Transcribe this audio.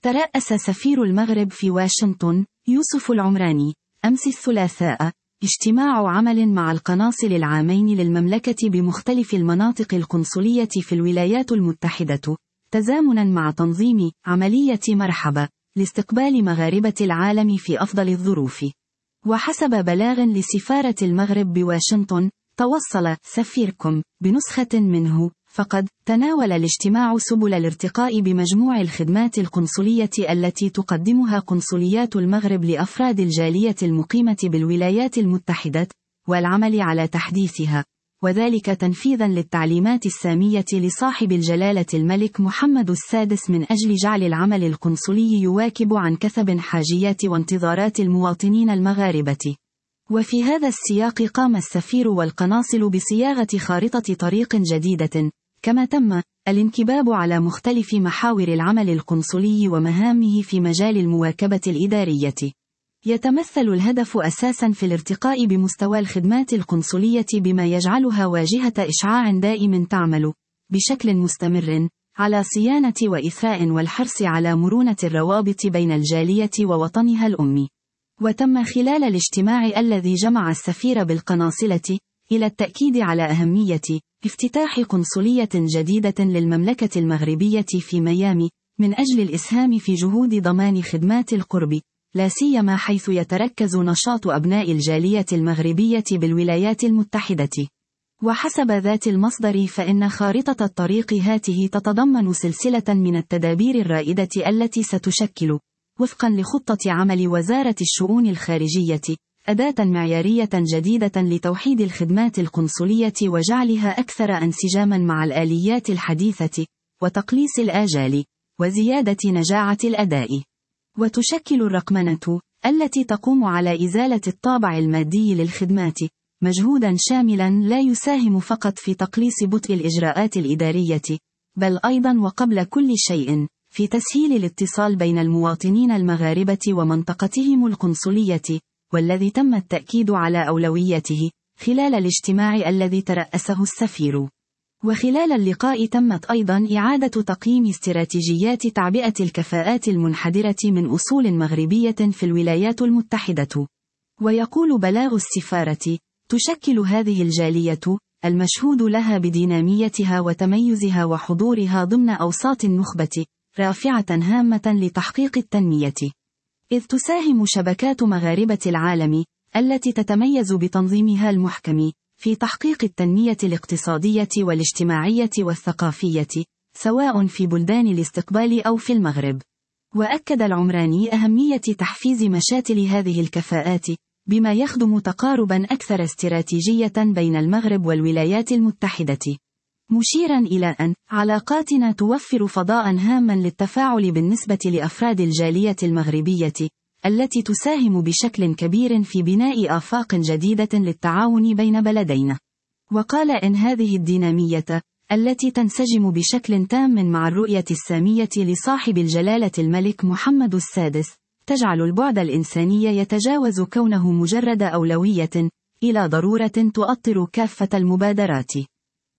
ترأس سفير المغرب في واشنطن يوسف العمراني أمس الثلاثاء اجتماع عمل مع القناصل العامين للمملكة بمختلف المناطق القنصلية في الولايات المتحدة، تزامنا مع تنظيم عملية مرحبا لاستقبال مغاربة العالم في أفضل الظروف. وحسب بلاغ لسفارة المغرب بواشنطن، توصل سفيركم بنسخة منه، فقد تناول الاجتماع سبل الارتقاء بمجموع الخدمات القنصلية التي تقدمها قنصليات المغرب لأفراد الجالية المقيمة بالولايات المتحدة، والعمل على تحديثها، وذلك تنفيذا للتعليمات السامية لصاحب الجلالة الملك محمد السادس من أجل جعل العمل القنصلي يواكب عن كثب حاجيات وانتظارات المواطنين المغاربة. وفي هذا السياق قام السفير والقناصل بصياغة خارطة طريق جديدة، كما تم الانكباب على مختلف محاور العمل القنصلي ومهامه في مجال المواكبة الإدارية. يتمثل الهدف أساسا في الارتقاء بمستوى الخدمات القنصلية بما يجعلها واجهة إشعاع دائم تعمل بشكل مستمر على صيانة وإثراء والحرص على مرونة الروابط بين الجالية ووطنها الأم. وتم خلال الاجتماع الذي جمع السفير بالقناصلة إلى التأكيد على أهمية افتتاح قنصلية جديدة للمملكة المغربية في ميامي من أجل الإسهام في جهود ضمان خدمات القرب، لا سيما حيث يتركز نشاط أبناء الجالية المغربية بالولايات المتحدة. وحسب ذات المصدر فإن خارطة الطريق هاته تتضمن سلسلة من التدابير الرائدة التي ستشكل وفقا لخطة عمل وزارة الشؤون الخارجية أداة معيارية جديدة لتوحيد الخدمات القنصلية وجعلها أكثر انسجاما مع الآليات الحديثة وتقليص الآجال وزيادة نجاعة الأداء. وتشكل الرقمنة التي تقوم على إزالة الطابع المادي للخدمات مجهودا شاملا لا يساهم فقط في تقليص بطء الإجراءات الإدارية، بل أيضا وقبل كل شيء في تسهيل الاتصال بين المواطنين المغاربة ومنطقتهم القنصلية، والذي تم التأكيد على أولويته خلال الاجتماع الذي ترأسه السفير. وخلال اللقاء تمت أيضا إعادة تقييم استراتيجيات تعبئة الكفاءات المنحدرة من أصول مغربية في الولايات المتحدة. ويقول بلاغ السفارة: تشكل هذه الجالية المشهود لها بديناميتها وتميزها وحضورها ضمن أوساط النخبة رافعة هامة لتحقيق التنمية، إذ تساهم شبكات مغاربة العالم التي تتميز بتنظيمها المحكم في تحقيق التنمية الاقتصادية والاجتماعية والثقافية، سواء في بلدان الاستقبال أو في المغرب. وأكد العمراني أهمية تحفيز مشاتل هذه الكفاءات بما يخدم تقاربا أكثر استراتيجية بين المغرب والولايات المتحدة، مشيرا إلى أن علاقاتنا توفر فضاء هاما للتفاعل بالنسبة لأفراد الجالية المغربية التي تساهم بشكل كبير في بناء آفاق جديدة للتعاون بين بلدينا. وقال إن هذه الدينامية التي تنسجم بشكل تام مع الرؤية السامية لصاحب الجلالة الملك محمد السادس تجعل البعد الإنساني يتجاوز كونه مجرد أولوية إلى ضرورة تؤطر كافة المبادرات.